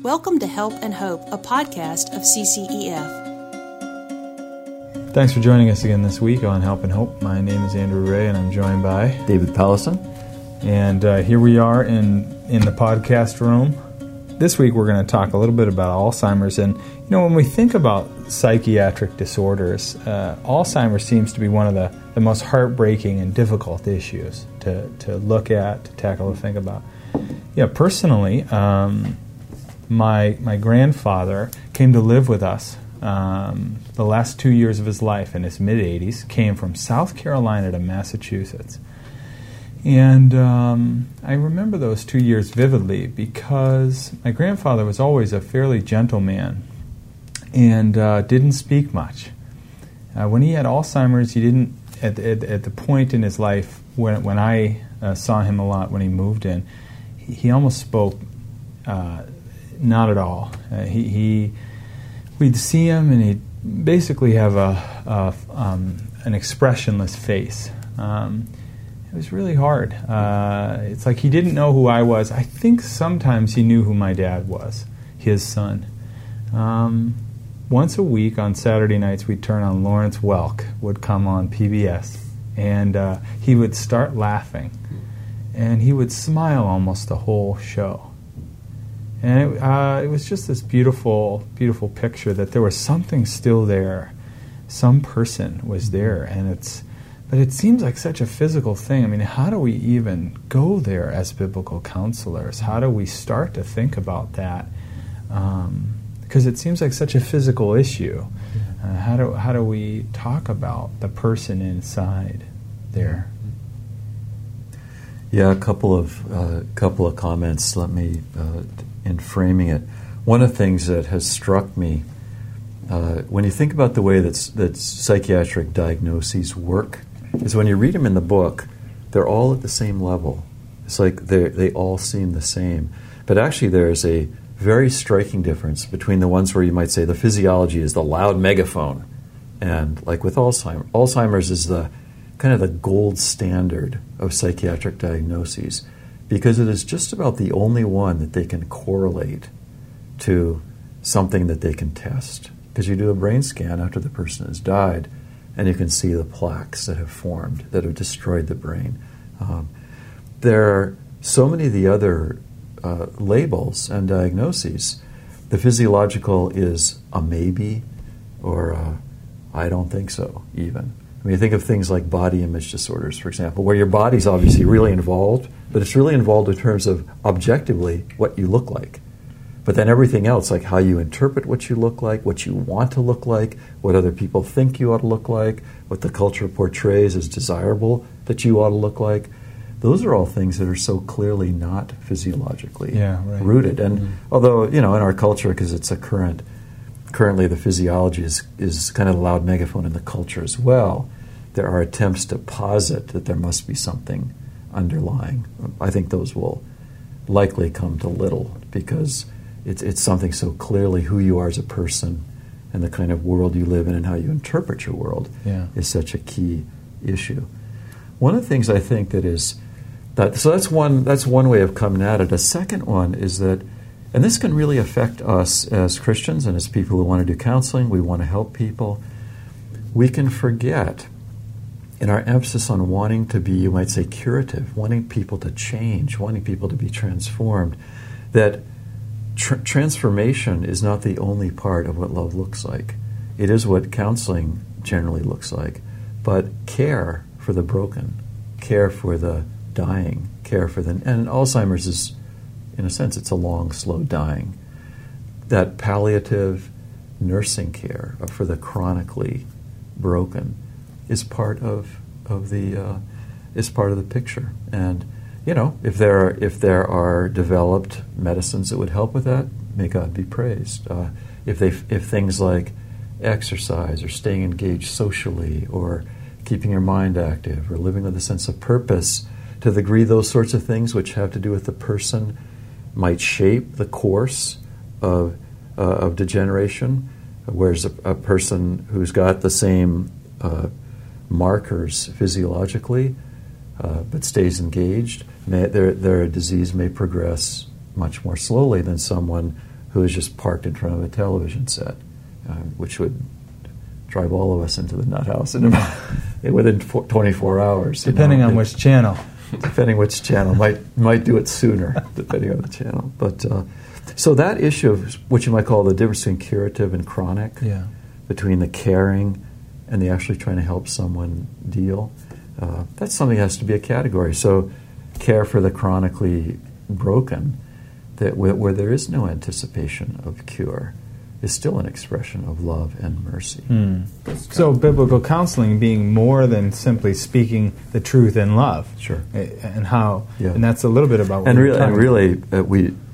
Welcome to Help and Hope, a podcast of CCEF. Thanks for joining us again this week on Help and Hope. My name is Andrew Ray, and I'm joined by David Pallison. And here we are in the podcast room. This week we're going to talk a little bit about Alzheimer's. And, you know, when we think about psychiatric disorders, Alzheimer's seems to be one of the most heartbreaking and difficult issues to look at, to tackle, to think about. Yeah, personally, my grandfather came to live with us the last 2 years of his life in his mid-80s, came from South Carolina to Massachusetts. And I remember those 2 years vividly because my grandfather was always a fairly gentle man and didn't speak much. When he had Alzheimer's, he didn't, at the point in his life when I saw him a lot when he moved in, he almost spoke not at all. We'd see him and he'd basically have an expressionless face. It was really hard. It's like he didn't know who I was. I think sometimes he knew who my dad was, his son. Once a week on Saturday nights, we'd turn on Lawrence Welk, would come on PBS, and he would start laughing. And he would smile almost the whole show. And it was just this beautiful, beautiful picture that there was something still there. Some person was there, but it seems like such a physical thing. I mean, how do we even go there as biblical counselors? How do we start to think about that? Because it seems like such a physical issue. How do we talk about the person inside there? Yeah, a couple of comments. Let me in framing it. One of the things that has struck me when you think about the way that psychiatric diagnoses work is when you read them in the book, they're all at the same level. It's like they all seem the same. But actually there's a very striking difference between the ones where you might say the physiology is the loud megaphone, and like with Alzheimer's is the kind of the gold standard of psychiatric diagnoses, because it is just about the only one that they can correlate to something that they can test. Because you do a brain scan after the person has died, and you can see the plaques that have formed, that have destroyed the brain. There are so many of the other labels and diagnoses. The physiological is a maybe, or I don't think so, even. I mean, you think of things like body image disorders, for example, where your body's obviously really involved, but it's really involved in terms of objectively what you look like. But then everything else, like how you interpret what you look like, what you want to look like, what other people think you ought to look like, what the culture portrays as desirable that you ought to look like, those are all things that are so clearly not physiologically rooted. And although, you know, in our culture, because it's currently the physiology is kind of a loud megaphone in the culture as well, there are attempts to posit that there must be something underlying. I think those will likely come to little, because it's something so clearly who you are as a person and the kind of world you live in and how you interpret your world is such a key issue. One of the things I think so that's one way of coming at it. A second one is that, and this can really affect us as Christians and as people who want to do counseling, we want to help people. We can forget in our emphasis on wanting to be, you might say, curative, wanting people to change, wanting people to be transformed, that transformation is not the only part of what love looks like. It is what counseling generally looks like. But care for the broken, care for the dying, and Alzheimer's is, in a sense, it's a long, slow dying. That palliative nursing care for the chronically broken is part of the picture. And you know, if there are developed medicines that would help with that, may God be praised. If things like exercise or staying engaged socially or keeping your mind active or living with a sense of purpose, to the degree those sorts of things which have to do with the person might shape the course of degeneration, whereas a person who's got the same markers physiologically but stays engaged, their disease may progress much more slowly than someone who is just parked in front of a television set, which would drive all of us into the nut house within 24 hours. Depending on which channel. Depending which channel. Might do it sooner, depending on the channel. But so that issue of what you might call the difference between curative and chronic, between the caring and the actually trying to help someone deal, that's something that has to be a category. So care for the chronically broken, that where there is no anticipation of cure, is still an expression of love and mercy. So biblical counseling being more than simply speaking the truth in love. Sure. And how, and that's a little bit about what and we're talking about.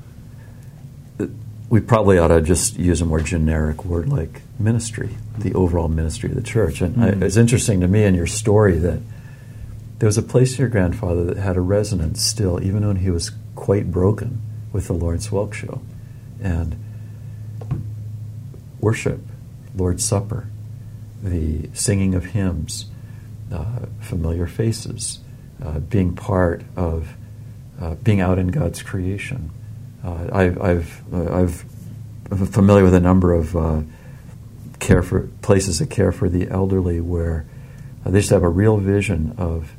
We probably ought to just use a more generic word like ministry, the overall ministry of the church. And it's interesting to me in your story that there was a place in your grandfather that had a resonance still, even when he was quite broken, with the Lawrence Welk Show. And worship, Lord's Supper, the singing of hymns, familiar faces, being part of, being out in God's creation. I'm familiar with a number of places that care for the elderly where they just have a real vision of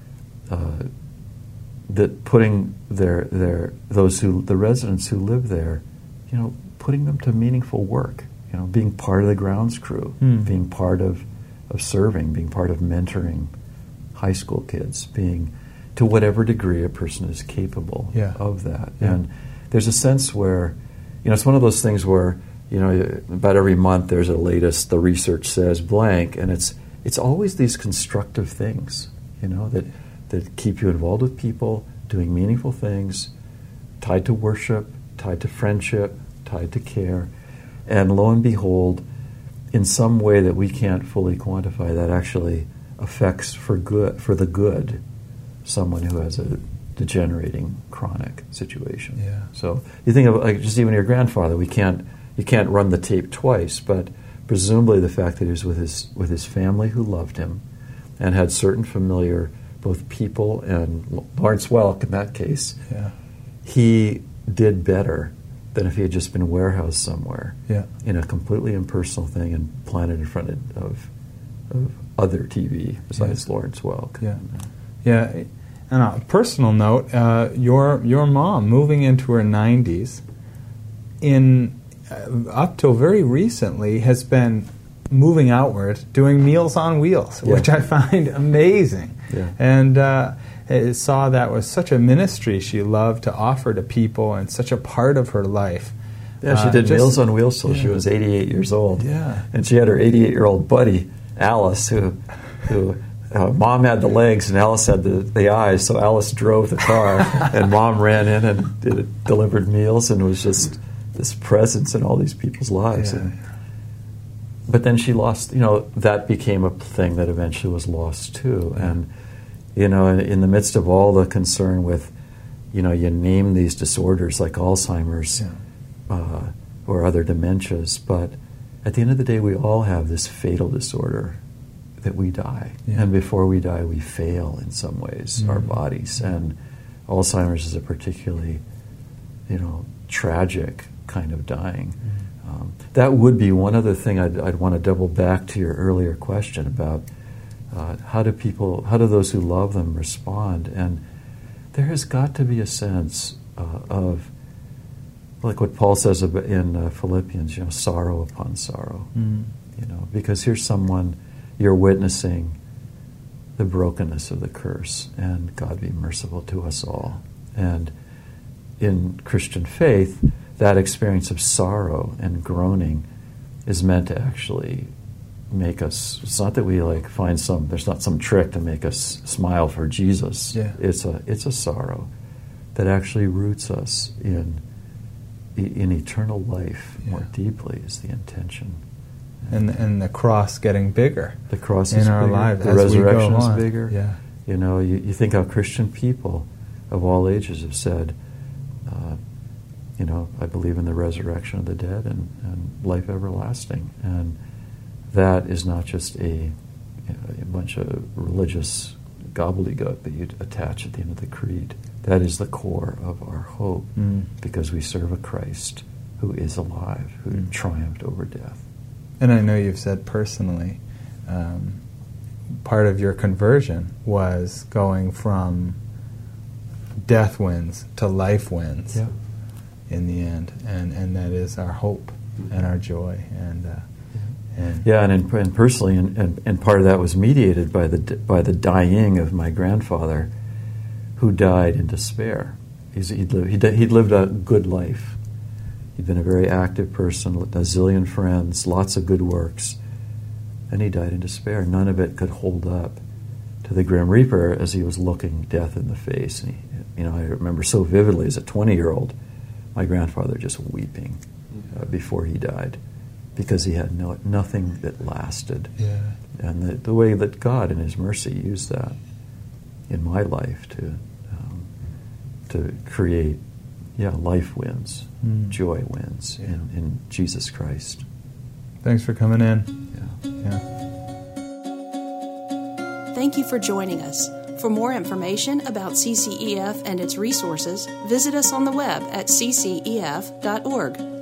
that putting the residents who live there, putting them to meaningful work. Being part of the grounds crew, being part of serving, being part of mentoring high school kids, being to whatever degree a person is capable of that. And there's a sense where, it's one of those things where, about every month there's the research says blank, and it's always these constructive things, that keep you involved with people, doing meaningful things, tied to worship, tied to friendship, tied to care. And lo and behold, in some way that we can't fully quantify, that actually affects for the good someone who has a degenerating chronic situation. So you think of just even your grandfather. You can't run the tape twice, but presumably the fact that he was with his family who loved him, and had certain familiar both people and Lawrence Welk in that case, he did better than if he had just been warehoused somewhere in a completely impersonal thing and planted in front of other TV besides Lawrence Welk. And on a personal note, your mom, moving into her 90s, up till very recently, has been moving outward, doing Meals on Wheels, which I find amazing. And saw that was such a ministry she loved to offer to people and such a part of her life. She did Meals on Wheels till she was 88 years old. And she had her 88-year-old buddy, Alice, who Mom had the legs and Alice had the eyes, so Alice drove the car and Mom ran in and delivered meals, and was just this presence in all these people's lives. But then she lost, that became a thing that eventually was lost too. And, in the midst of all the concern with, you name these disorders like Alzheimer's or other dementias, but at the end of the day, we all have this fatal disorder that we die. And before we die, we fail in some ways, our bodies. And Alzheimer's is a particularly, tragic kind of dying. That would be one other thing I'd want to double back to your earlier question about how do those who love them respond? And there has got to be a sense of, like what Paul says in Philippians, sorrow upon sorrow. Because here's someone, you're witnessing the brokenness of the curse, and God be merciful to us all. And in Christian faith, that experience of sorrow and groaning is meant to actually make us, it's not that we find there's not some trick to make us smile for Jesus. It's a sorrow that actually roots us in eternal life more deeply, is the intention. And the cross getting bigger. The cross in is our bigger. lives. The as resurrection we go is on. bigger. You think how Christian people of all ages have said, I believe in the resurrection of the dead and life everlasting. And that is not just a bunch of religious gobbledygook that you attach at the end of the creed. That is the core of our hope, because we serve a Christ who is alive, who triumphed over death. And I know you've said personally, part of your conversion was going from death wins to life wins in the end, and that is our hope and our joy. And personally, and part of that was mediated by the dying of my grandfather, who died in despair. He'd lived a good life. He'd been a very active person, a zillion friends, lots of good works, and he died in despair. None of it could hold up to the Grim Reaper as he was looking death in the face. And I remember so vividly as a 20-year-old, my grandfather just weeping before he died, because he had nothing that lasted. Yeah. And the way that God in His mercy used that in my life to create, life wins, joy wins in Jesus Christ. Thanks for coming in. Yeah. Thank you for joining us. For more information about CCEF and its resources, visit us on the web at ccef.org.